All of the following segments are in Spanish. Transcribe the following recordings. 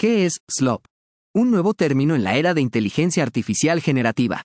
¿Qué es SLOP? Un nuevo término en la era de inteligencia artificial generativa.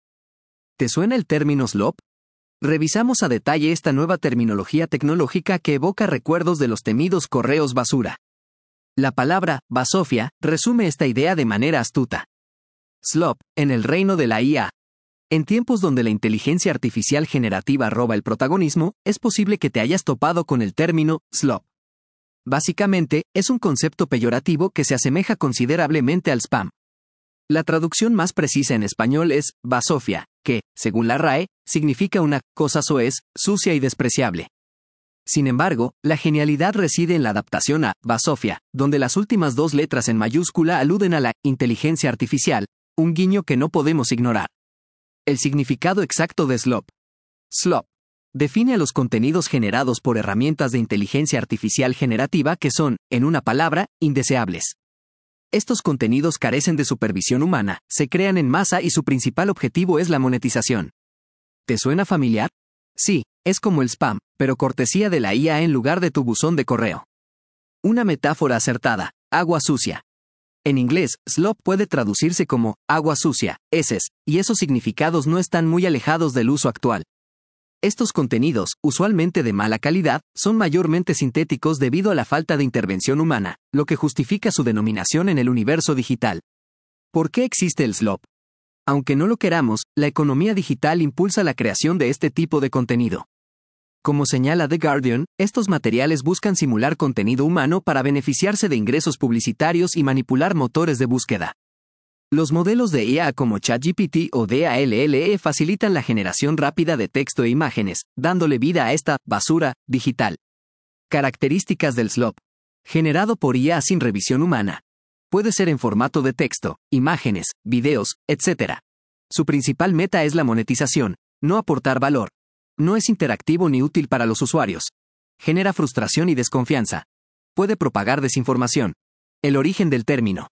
¿Te suena el término SLOP? Revisamos a detalle esta nueva terminología tecnológica que evoca recuerdos de los temidos correos basura. La palabra basofia resume esta idea de manera astuta. SLOP, en el reino de la IA. En tiempos donde la inteligencia artificial generativa roba el protagonismo, es posible que te hayas topado con el término SLOP. Básicamente, es un concepto peyorativo que se asemeja considerablemente al spam. La traducción más precisa en español es basofia, que, según la RAE, significa una cosa soez, sucia y despreciable. Sin embargo, la genialidad reside en la adaptación a basofia, donde las últimas dos letras en mayúscula aluden a la inteligencia artificial, un guiño que no podemos ignorar. El significado exacto de SLOP. SLOP define a los contenidos generados por herramientas de inteligencia artificial generativa que son, en una palabra, indeseables. Estos contenidos carecen de supervisión humana, se crean en masa y su principal objetivo es la monetización. ¿Te suena familiar? Sí, es como el spam, pero cortesía de la IA en lugar de tu buzón de correo. Una metáfora acertada, agua sucia. En inglés, SLOP puede traducirse como agua sucia, heces, y esos significados no están muy alejados del uso actual. Estos contenidos, usualmente de mala calidad, son mayormente sintéticos debido a la falta de intervención humana, lo que justifica su denominación en el universo digital. ¿Por qué existe el SLOP? Aunque no lo queramos, la economía digital impulsa la creación de este tipo de contenido. Como señala The Guardian, estos materiales buscan simular contenido humano para beneficiarse de ingresos publicitarios y manipular motores de búsqueda. Los modelos de IA como ChatGPT o DALL-E facilitan la generación rápida de texto e imágenes, dándole vida a esta basura digital. Características del SLOP. Generado por IA sin revisión humana. Puede ser en formato de texto, imágenes, videos, etc. Su principal meta es la monetización, no aportar valor. No es interactivo ni útil para los usuarios. Genera frustración y desconfianza. Puede propagar desinformación. El origen del término.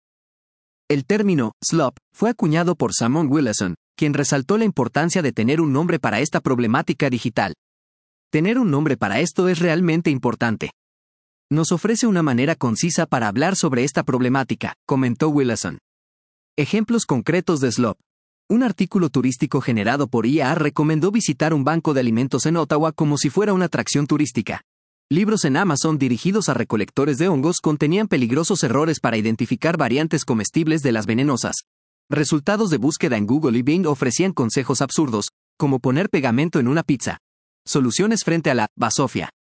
El término SLOP fue acuñado por Simon Willison, quien resaltó la importancia de tener un nombre para esta problemática digital. Tener un nombre para esto es realmente importante. Nos ofrece una manera concisa para hablar sobre esta problemática, comentó Willison. Ejemplos concretos de SLOP. Un artículo turístico generado por IA recomendó visitar un banco de alimentos en Ottawa como si fuera una atracción turística. Libros en Amazon dirigidos a recolectores de hongos contenían peligrosos errores para identificar variantes comestibles de las venenosas. Resultados de búsqueda en Google y Bing ofrecían consejos absurdos, como poner pegamento en una pizza. Soluciones frente a la basofia.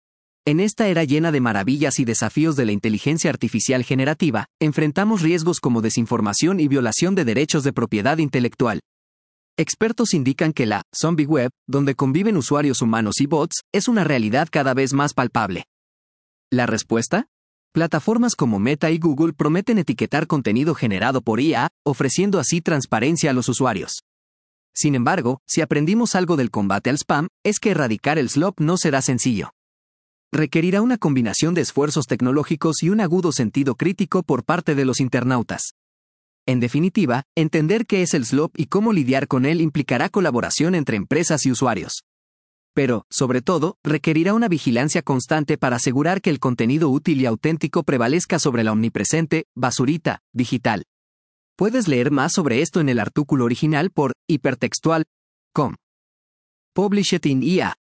En esta era llena de maravillas y desafíos de la inteligencia artificial generativa, enfrentamos riesgos como desinformación y violación de derechos de propiedad intelectual. Expertos indican que la zombie web, donde conviven usuarios humanos y bots, es una realidad cada vez más palpable. ¿La respuesta? Plataformas como Meta y Google prometen etiquetar contenido generado por IA, ofreciendo así transparencia a los usuarios. Sin embargo, si aprendimos algo del combate al spam, es que erradicar el SLOP no será sencillo. Requerirá una combinación de esfuerzos tecnológicos y un agudo sentido crítico por parte de los internautas. En definitiva, entender qué es el SLOP y cómo lidiar con él implicará colaboración entre empresas y usuarios. Pero, sobre todo, requerirá una vigilancia constante para asegurar que el contenido útil y auténtico prevalezca sobre la omnipresente basurita digital. Puedes leer más sobre esto en el artículo original por hipertextual.com. Publish it in IA.